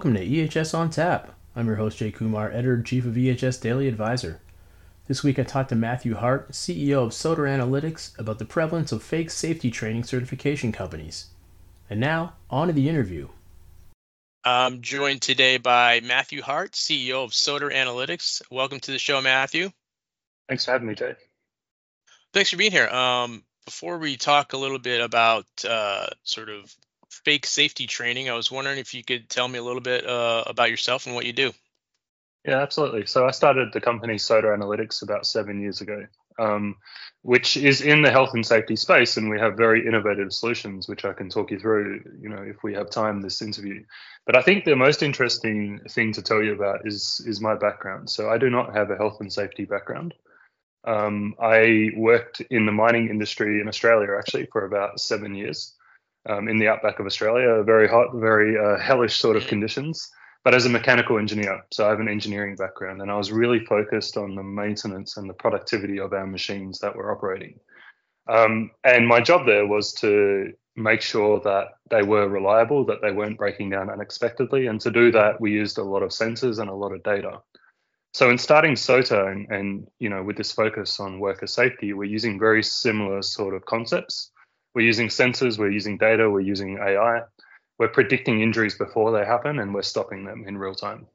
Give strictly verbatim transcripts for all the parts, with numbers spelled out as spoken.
Welcome to E H S on Tap. I'm your host Jay Kumar, editor-in-chief of E H S Daily Advisor. This week I talked to Matthew Hart, C E O of Soter Analytics, about the prevalence of fake safety training certification companies. And now, on to the interview. I'm joined today by Matthew Hart, C E O of Soter Analytics. Welcome to the show, Matthew. Thanks for having me, Jay. Thanks for being here. Um, before we talk a little bit about uh, sort of fake safety training, I was wondering if you could tell me a little bit uh, about yourself and what you do. Yeah, absolutely. So I started the company Soter Analytics about seven years ago, um, which is in the health and safety space, and we have very innovative solutions, which I can talk you through, you know, if we have time this interview. But I think the most interesting thing to tell you about is is my background. So I do not have a health and safety background. Um, I worked in the mining industry in Australia actually for about seven years. Um, in the outback of Australia, very hot, very uh, hellish sort of conditions, but as a mechanical engineer. So I have an engineering background, and I was really focused on the maintenance and the productivity of our machines that were operating. Um, and my job there was to make sure that they were reliable, that they weren't breaking down unexpectedly. And to do that, we used a lot of sensors and a lot of data. So in starting Soter and, and you know, with this focus on worker safety, we're using very similar sort of concepts. We're using sensors, we're using data, we're using A I. We're predicting injuries before they happen, and we're stopping them in real time.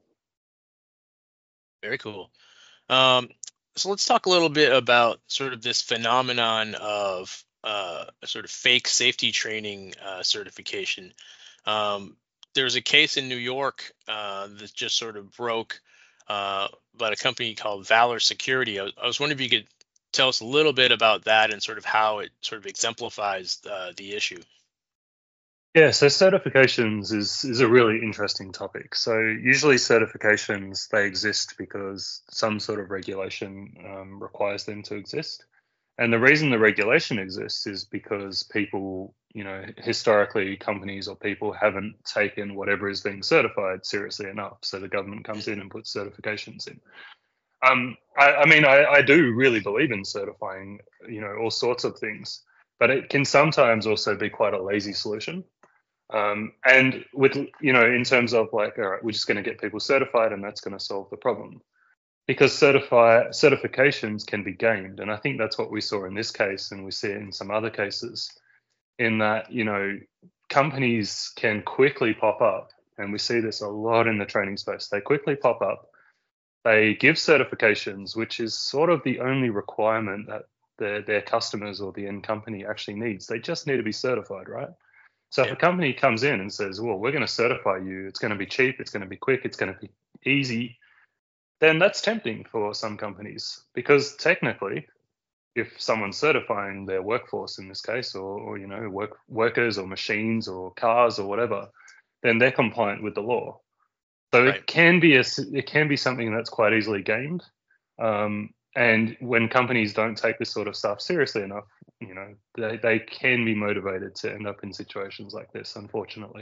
Very cool. Um, so let's talk a little bit about sort of this phenomenon of uh, sort of fake safety training uh, certification. Um, there's a case in New York uh, that just sort of broke uh, about a company called Valor Security. I was, I was wondering if you could tell us a little bit about that and sort of how it sort of exemplifies uh, the issue. Yeah, so certifications is is a really interesting topic. So usually certifications, they exist because some sort of regulation um, requires them to exist. And the reason the regulation exists is because people, you know, historically companies or people haven't taken whatever is being certified seriously enough. So the government comes in and puts certifications in. Um, I, I mean, I, I do really believe in certifying, you know, all sorts of things, but it can sometimes also be quite a lazy solution. Um, and with, you know, in terms of like, all right, we're just going to get people certified and that's going to solve the problem. Because certify certifications can be gamed. And I think that's what we saw in this case, and we see it in some other cases, in that, you know, companies can quickly pop up, and we see this a lot in the training space. They quickly pop up. They give certifications, which is sort of the only requirement that their, their customers or the end company actually needs. They just need to be certified, right? So if Yeah. a company comes in and says, well, we're going to certify you, it's going to be cheap, it's going to be quick, it's going to be easy, then that's tempting for some companies, because technically, if someone's certifying their workforce in this case, or, or you know, work, workers or machines or cars or whatever, then they're compliant with the law. So Right. it can be a, it can be something that's quite easily gamed. Um, and when companies don't take this sort of stuff seriously enough, you know, they, they can be motivated to end up in situations like this, unfortunately.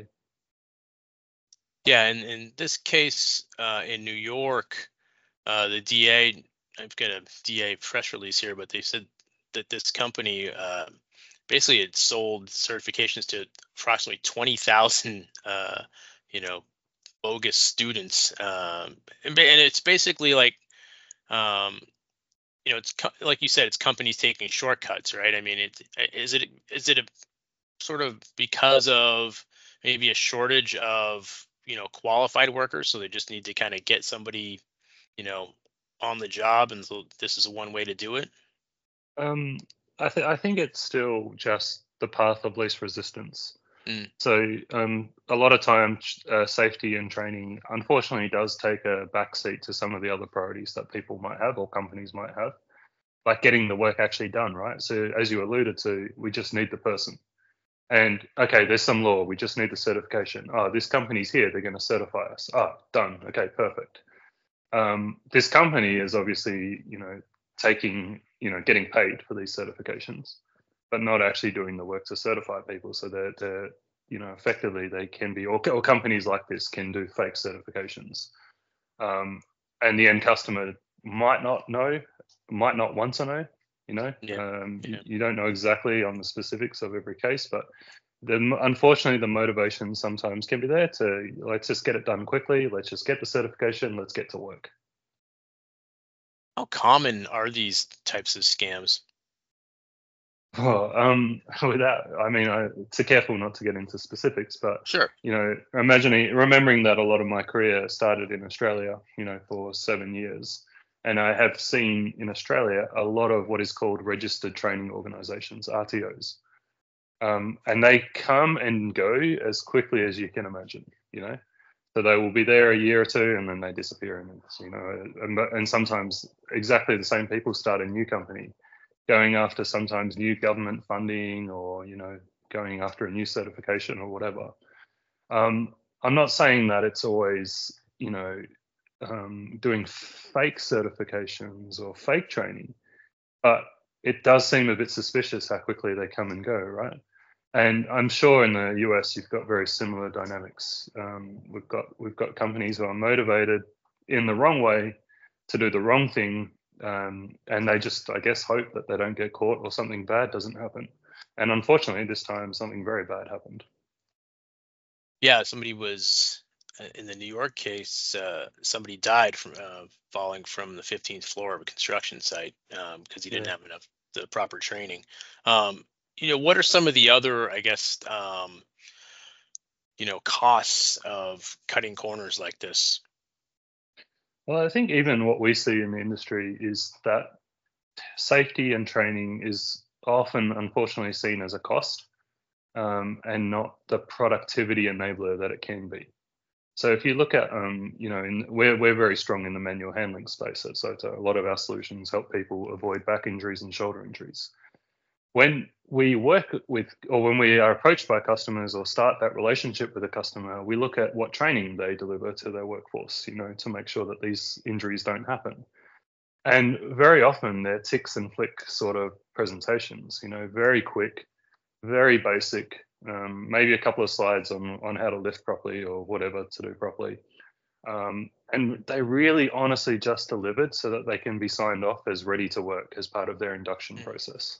Yeah, and in this case uh, in New York, uh, the D A, I've got a D A press release here, but they said that this company uh, basically had sold certifications to approximately twenty thousand, uh, you know, bogus students. Um, and, ba- and it's basically like, um, you know, it's co- like you said, it's companies taking shortcuts, right? I mean, it, is it is it a sort of because of maybe a shortage of, you know, qualified workers, so they just need to kind of get somebody, you know, on the job, and so this is one way to do it? Um, I, th- I think it's still just the path of least resistance. Mm, So um, a lot of times, uh, safety and training, unfortunately, does take a backseat to some of the other priorities that people might have or companies might have, like getting the work actually done, right? So as you alluded to, we just need the person. And okay, there's some law. We just need the certification. Oh, this company's here. They're going to certify us. Ah, done. Okay, perfect. Um, this company is obviously, you know, taking, you know, getting paid for these certifications, but not actually doing the work to certify people. So they're, they're you know, effectively they can be, or, or companies like this can do fake certifications. Um, and the end customer might not know, might not want to know, you know, yeah, um, you, yeah, you don't know exactly on the specifics of every case, but the unfortunately the motivation sometimes can be there to let's just get it done quickly, let's just get the certification, let's get to work. How common are these types of scams? Oh, um, without, I mean, I, to careful not to get into specifics, but Sure. you know, imagining, remembering that a lot of my career started in Australia, you know, for seven years, and I have seen in Australia a lot of what is called registered training organisations, R T Os, um, and they come and go as quickly as you can imagine, you know. So they will be there a year or two, and then they disappear, and you know, and, and sometimes exactly the same people start a new company, going after sometimes new government funding, or you know, going after a new certification or whatever. Um, I'm not saying that it's always, you know, um, doing fake certifications or fake training, but it does seem a bit suspicious how quickly they come and go, right? And I'm sure in the U S you've got very similar dynamics. Um, we've got we've got companies who are motivated in the wrong way to do the wrong thing, um, and they just, I guess, hope that they don't get caught or something bad doesn't happen. And unfortunately, this time something very bad happened. Yeah, somebody was uh, in the New York case. Uh, somebody died from uh, falling from the fifteenth floor of a construction site because um, he didn't Yeah. have enough the proper training. Um, you know, what are some of the other, I guess, um, you know, costs of cutting corners like this? Well, I think even what we see in the industry is that safety and training is often, unfortunately, seen as a cost, um, and not the productivity enabler that it can be. So if you look at, um, you know, in, we're we're very strong in the manual handling space. So, so a lot of our solutions help people avoid back injuries and shoulder injuries. When we work with, or when we are approached by customers or start that relationship with a customer, we look at what training they deliver to their workforce, you know, to make sure that these injuries don't happen. And very often they're ticks and flick sort of presentations, you know, very quick, very basic, um, maybe a couple of slides on, on how to lift properly or whatever to do properly. Um, and they really honestly just delivered so that they can be signed off as ready to work as part of their induction Mm. process.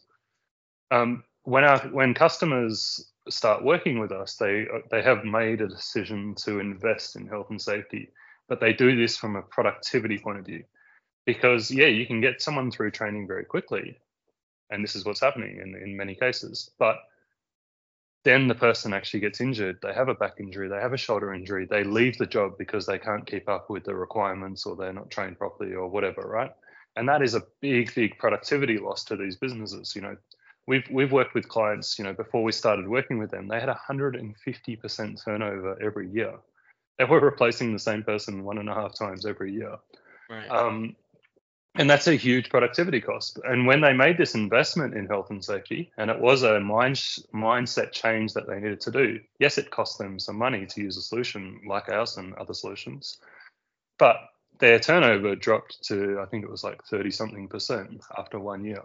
Um, when our when customers start working with us, they they have made a decision to invest in health and safety, but they do this from a productivity point of view. Because yeah, you can get someone through training very quickly, and this is what's happening in, in many cases. But then the person actually gets injured, they have a back injury, they have a shoulder injury, they leave the job because they can't keep up with the requirements or they're not trained properly or whatever, right? And that is a big, big productivity loss to these businesses. You know, we've we've worked with clients, you know, before we started working with them, they had one hundred fifty percent turnover every year. They were replacing the same person one and a half times every year. Right. Um, and that's a huge productivity cost. And when they made this investment in health and safety, and it was a mind, mindset change that they needed to do, yes, it cost them some money to use a solution like ours and other solutions, but their turnover dropped to, I think it was like thirty something percent after one year.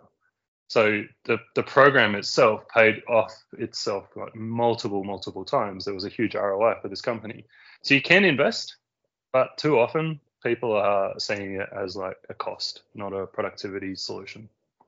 So the, the program itself paid off itself like multiple, multiple times. There was a huge R O I for this company. So you can invest, but too often people are seeing it as like a cost, not a productivity solution.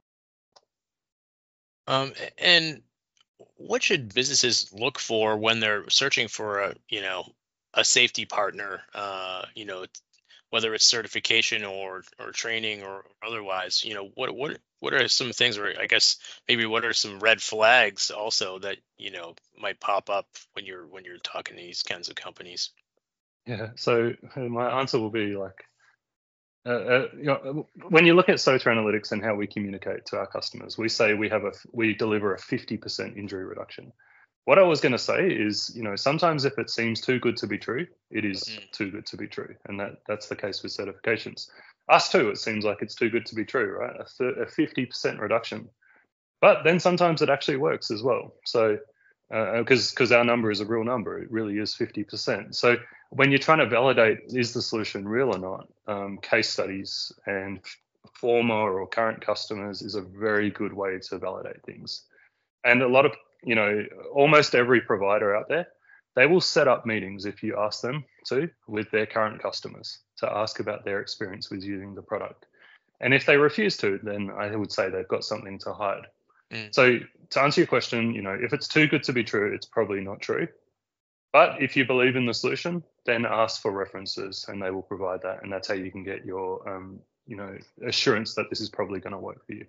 Um, and what should businesses look for when they're searching for a, you know, a safety partner? Uh, you know, whether it's certification or or training or otherwise. You know, what what what are some things, or I guess maybe what are some red flags also that you know might pop up when you're when you're talking to these kinds of companies? Yeah. So my answer will be like, uh, uh, you know, when you look at SOTA Analytics and how we communicate to our customers, we say we have a we deliver a fifty percent injury reduction. What I was going to say is, you know, sometimes if it seems too good to be true, it is Mm. too good to be true, and that that's the case with certifications. Us too, it seems like it's too good to be true, right? A, th- a fifty percent reduction, but then sometimes it actually works as well. So because uh, because our number is a real number, it really is fifty percent. So when you're trying to validate is the solution real or not, um, case studies and former or current customers is a very good way to validate things. And a lot of, you know, almost every provider out there, they will set up meetings if you ask them to with their current customers to ask about their experience with using the product. And if they refuse to, then I would say they've got something to hide. Mm. So to answer your question, you know, if it's too good to be true, it's probably not true. But if you believe in the solution, then ask for references and they will provide that. And that's how you can get your, um, you know, assurance that this is probably going to work for you.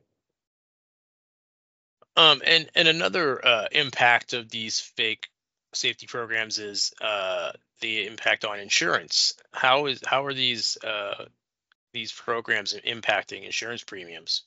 Um, and and another uh, impact of these fake safety programs is uh, the impact on insurance. How is how are these uh, these programs impacting insurance premiums?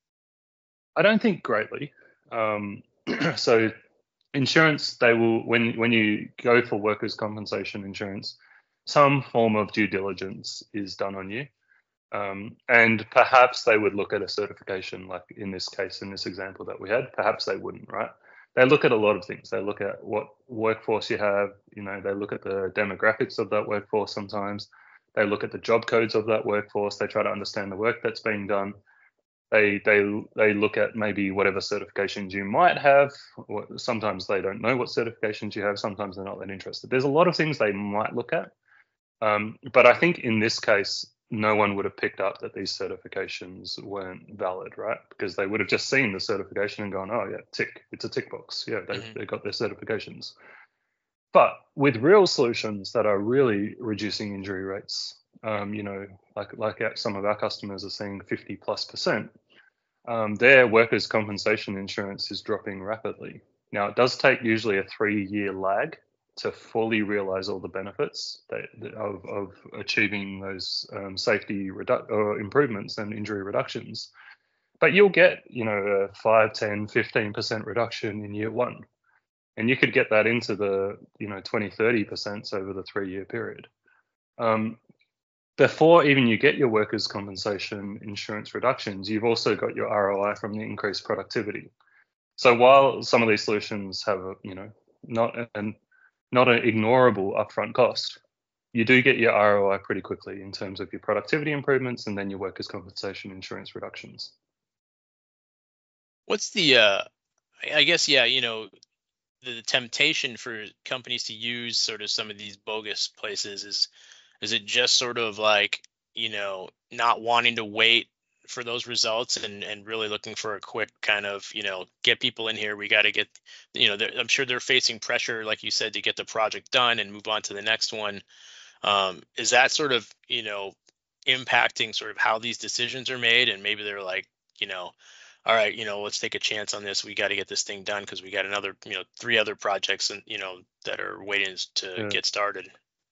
I don't think greatly. Um, so insurance, they will when when you go for workers' compensation insurance, some form of due diligence is done on you. Um, and perhaps they would look at a certification, like in this case, in this example that we had. Perhaps they wouldn't, right? They look at a lot of things. They look at what workforce you have. You know, they look at the demographics of that workforce. Sometimes they look at the job codes of that workforce. They try to understand the work that's being done. They they they look at maybe whatever certifications you might have. Sometimes they don't know what certifications you have. Sometimes they're not that interested. There's a lot of things they might look at. Um, but I think in this case, no one would have picked up that these certifications weren't valid, right? Because they would have just seen the certification and gone, oh, yeah, tick, it's a tick box. Yeah, they, mm-hmm. they got their certifications. But with real solutions that are really reducing injury rates, um, you know, like like some of our customers are seeing fifty plus percent, um, their workers' compensation insurance is dropping rapidly. Now, it does take usually a three-year lag to fully realize all the benefits that, of, of achieving those um, safety redu- or improvements and injury reductions. But you'll get, you know, a five, ten, fifteen percent reduction in year one. And you could get that into the, you know, twenty, thirty percent over the three-year period. Um, before even you get your workers' compensation insurance reductions, you've also got your R O I from the increased productivity. So while some of these solutions have, a, you know, not an not an ignorable upfront cost, you do get your R O I pretty quickly in terms of your productivity improvements and then your workers' compensation insurance reductions. What's the, uh, I guess, yeah, you know, the, the temptation for companies to use sort of some of these bogus places is, is it just sort of like, you know, not wanting to wait for those results and, and really looking for a quick kind of, you know, get people in here. We got to get, you know, I'm sure they're facing pressure, like you said, to get the project done and move on to the next one. Um, is that sort of, you know, impacting sort of how these decisions are made? And maybe they're like, you know, all right, you know, let's take a chance on this. We got to get this thing done because we got another, you know, three other projects and, you know, that are waiting to yeah. get started.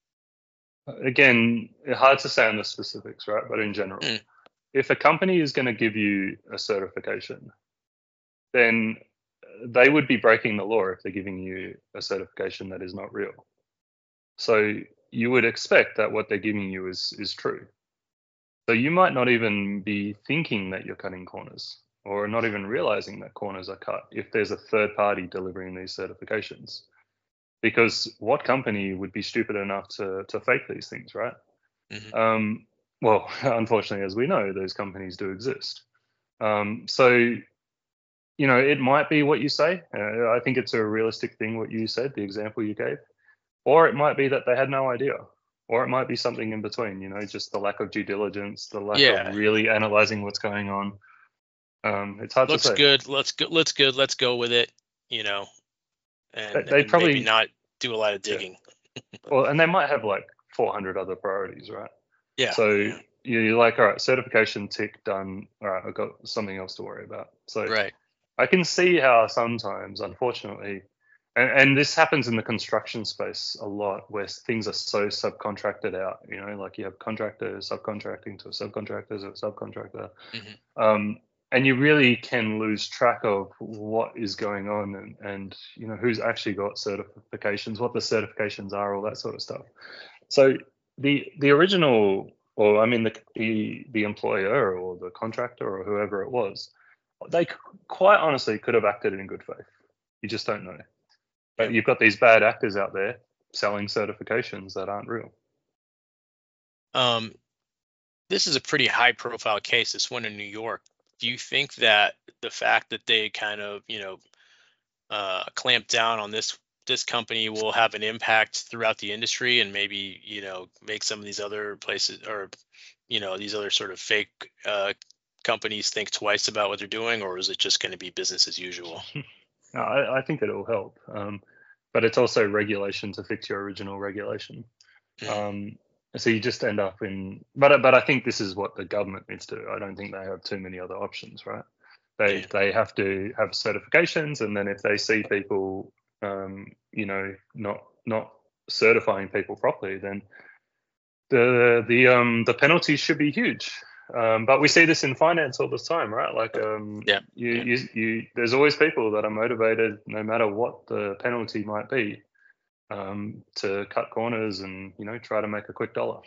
Again, hard to say on the specifics, right? But in general, mm. if a company is going to give you a certification, then they would be breaking the law if they're giving you a certification that is not real. So you would expect that what they're giving you is is true. So you might not even be thinking that you're cutting corners or not even realizing that corners are cut if there's a third party delivering these certifications. Because what company would be stupid enough to to fake these things, right? Mm-hmm. Um, well, unfortunately, as we know, those companies do exist. Um, so, you know, it might be what you say. Uh, I think it's a realistic thing what you said, the example you gave. Or it might be that they had no idea. Or it might be something in between, you know, just the lack of due diligence, the lack yeah. of really analyzing what's going on. Um, it's hard Looks to say. Good. Let's go. Let's good. Let's go with it. You know, and they, they and probably maybe not do a lot of digging. Yeah. Well, and they might have like four hundred other priorities, right? Yeah. So yeah. you're like, all right, certification tick done. All right, I've got something else to worry about. So right. I can see how sometimes, unfortunately, and, and this happens in the construction space a lot, where things are so subcontracted out. You know, like you have contractors subcontracting to a subcontractor to a subcontractor, mm-hmm. um, and you really can lose track of what is going on and, and you know who's actually got certifications, what the certifications are, all that sort of stuff. So the the original, or I mean the the, the employer or the contractor or whoever it was, they quite honestly could have acted in good faith. You just don't know. But you've got these bad actors out there selling certifications that aren't real. Um, this is a pretty high-profile case. This one in New York. Do you think that the fact that they kind of, you know, uh, clamp down on this this company will have an impact throughout the industry and maybe, you know, make some of these other places or, you know, these other sort of fake uh, companies think twice about what they're doing, or is it just going to be business as usual? No, I, I think it'll help, um, but it's also regulation to fix your original regulation. Um, so you just end up in, but but I think this is what the government needs to do. I don't think they have too many other options, right? They Yeah. they have to have certifications, and then if they see people, um, you know, not not certifying people properly, then the the um the penalties should be huge. Um, but we see this in finance all the time, right? Like, um, Yeah. you, Yeah. you you there's always people that are motivated, no matter what the penalty might be, um, to cut corners and, you know, try to make a quick dollar.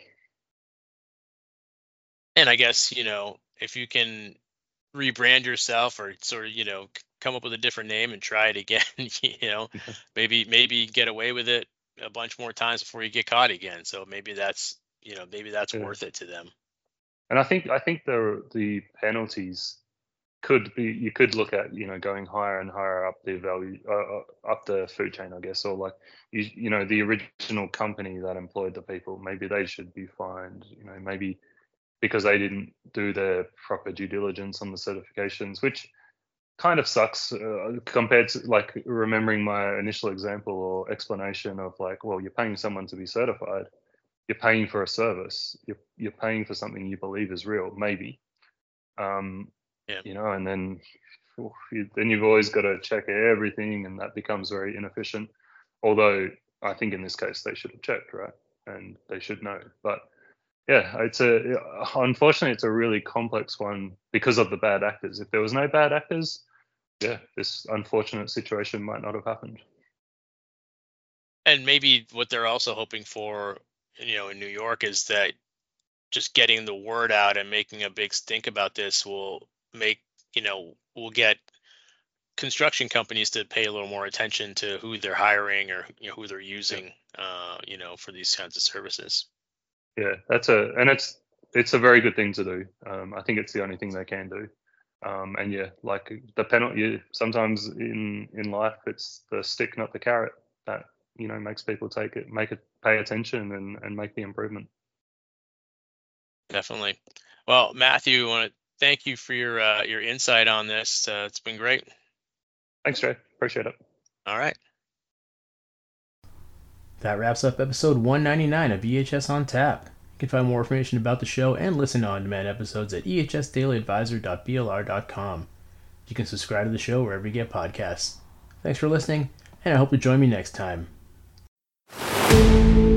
And I guess, you know, if you can rebrand yourself or sort of, you know, c- come up with a different name and try it again, you know, maybe maybe get away with it a bunch more times before you get caught again. So maybe that's, you know, maybe that's Yeah. worth it to them. And I think I think the the penalties could be, you could look at, you know, going higher and higher up the value, uh, uh, up the food chain, I guess, or like, you you know, the original company that employed the people, maybe they should be fined, you know, maybe because they didn't do their proper due diligence on the certifications, which kind of sucks, uh, compared to, like, remembering my initial example or explanation of, like, well, you're paying someone to be certified, you're paying for a service, you're, you're paying for something you believe is real, maybe, um, Yeah. you know, and then oof, you, then you've always got to check everything, and that becomes very inefficient. Although I think in this case they should have checked, right, and they should know. But yeah, it's a unfortunately it's a really complex one because of the bad actors. If there was no bad actors, yeah, this unfortunate situation might not have happened. And maybe what they're also hoping for, you know, in New York is that just getting the word out and making a big stink about this will make, you know, will get construction companies to pay a little more attention to who they're hiring or, you know, who they're using, uh, you know, for these kinds of services. Yeah, that's a and it's it's a very good thing to do. Um, I think it's the only thing they can do. Um, and yeah, like the penalty, sometimes in in life, it's the stick, not the carrot, that, you know, makes people take it, make it, pay attention, and and make the improvement. Definitely. Well, Matthew, I want to thank you for your uh, your insight on this. Uh, it's been great. Thanks, Jay. Appreciate it. All right. That wraps up episode one ninety-nine of E H S on Tap. You can find more information about the show and listen to on-demand episodes at e h s daily advisor dot b l r dot com. You can subscribe to the show wherever you get podcasts. Thanks for listening, and I hope you join me next time.